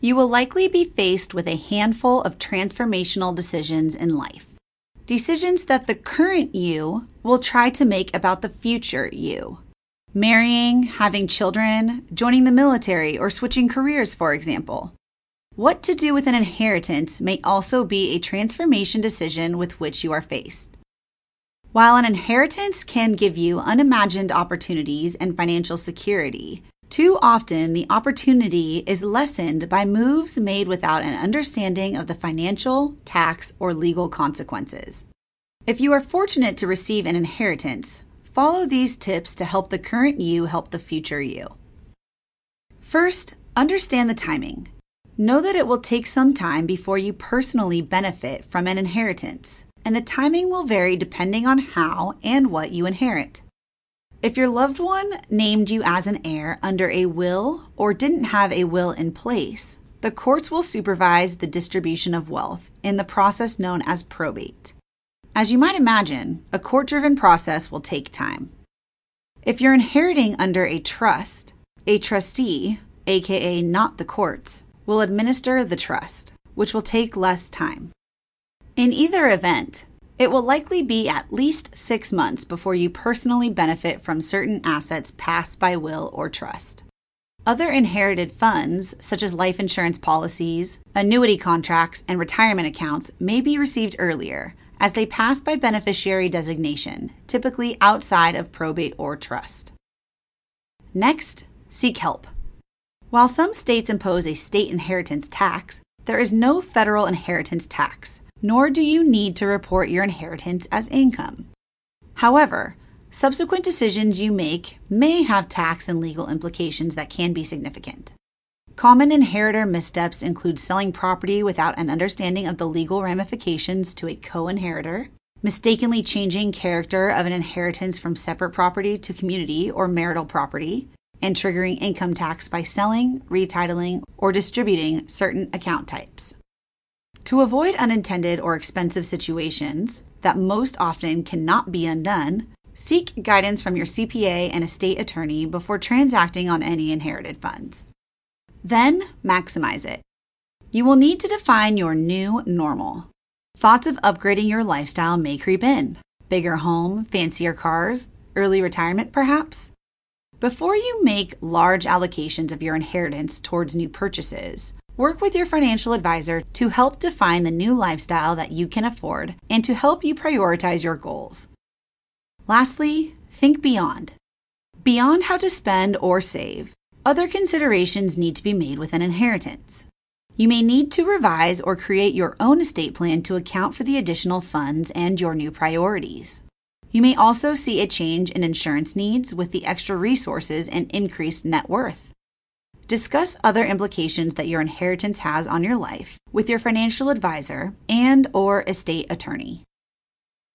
You will likely be faced with a handful of transformational decisions in life. Decisions that the current you will try to make about the future you. Marrying, having children, joining the military, or switching careers, for example. What to do with an inheritance may also be a transformation decision with which you are faced. While an inheritance can give you unimagined opportunities and financial security, too often the opportunity is lessened by moves made without an understanding of the financial, tax, or legal consequences. If you are fortunate to receive an inheritance, follow these tips to help the current you help the future you. First, understand the timing. Know that it will take some time before you personally benefit from an inheritance, and the timing will vary depending on how and what you inherit. If your loved one named you as an heir under a will or didn't have a will in place, the courts will supervise the distribution of wealth in the process known as probate. As you might imagine, a court-driven process will take time. If you're inheriting under a trust, a trustee, aka not the courts, will administer the trust, which will take less time. In either event, it will likely be at least 6 months before you personally benefit from certain assets passed by will or trust. Other inherited funds, such as life insurance policies, annuity contracts, and retirement accounts, may be received earlier, as they pass by beneficiary designation, typically outside of probate or trust. Next, seek help. While some states impose a state inheritance tax, there is no federal inheritance tax, nor do you need to report your inheritance as income. However, subsequent decisions you make may have tax and legal implications that can be significant. Common inheritor missteps include selling property without an understanding of the legal ramifications to a co-inheritor, mistakenly changing character of an inheritance from separate property to community or marital property, and triggering income tax by selling, retitling, or distributing certain account types. To avoid unintended or expensive situations that most often cannot be undone, seek guidance from your CPA and estate attorney before transacting on any inherited funds. Then, maximize it. You will need to define your new normal. Thoughts of upgrading your lifestyle may creep in. Bigger home, fancier cars, early retirement perhaps? Before you make large allocations of your inheritance towards new purchases, work with your financial advisor to help define the new lifestyle that you can afford and to help you prioritize your goals. Lastly, think beyond. Beyond how to spend or save, other considerations need to be made with an inheritance. You may need to revise or create your own estate plan to account for the additional funds and your new priorities. You may also see a change in insurance needs with the extra resources and increased net worth. Discuss other implications that your inheritance has on your life with your financial advisor and/or estate attorney.